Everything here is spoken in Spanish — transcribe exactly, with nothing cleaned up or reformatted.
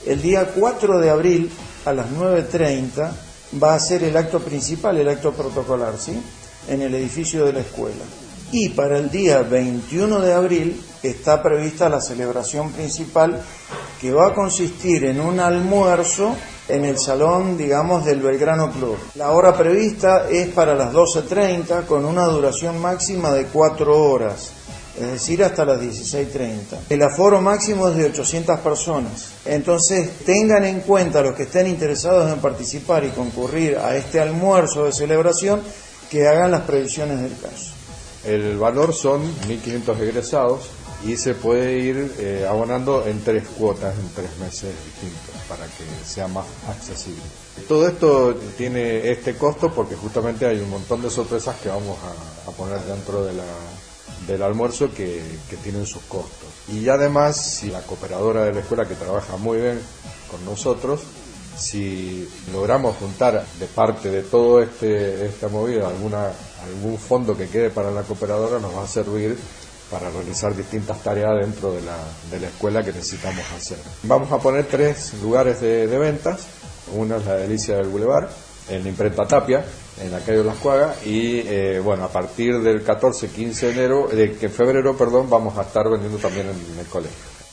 El día cuatro de abril a las nueve treinta va a ser el acto principal, el acto protocolar, ¿sí?, en el edificio de la escuela. Y para el día veintiuno de abril está prevista la celebración principal, que va a consistir en un almuerzo en el salón, digamos, del Belgrano Club. La hora prevista es para las doce treinta, con una duración máxima de cuatro horas, es decir, hasta las dieciséis treinta. El aforo máximo es de ochocientas personas. Entonces, tengan en cuenta, los que estén interesados en participar y concurrir a este almuerzo de celebración, que hagan las previsiones del caso. El valor son mil quinientos egresados y se puede ir eh, abonando en tres cuotas, en tres meses distintos, para que sea más accesible. Todo esto tiene este costo porque justamente hay un montón de sorpresas que vamos a, a poner dentro de la, del almuerzo que, que tienen sus costos. Y además, si la cooperadora de la escuela, que trabaja muy bien con nosotros, si logramos juntar de parte de todo este esta movida alguna algún fondo que quede para la cooperadora, nos va a servir para realizar distintas tareas dentro de la, de la escuela que necesitamos hacer. Vamos a poner tres lugares de, de ventas. Una es la Delicia del Boulevard, en la imprenta Tapia, en la calle de Las Cuagas, y eh, bueno, a partir del catorce quince de enero, de que febrero, perdón, vamos a estar vendiendo también en el colegio.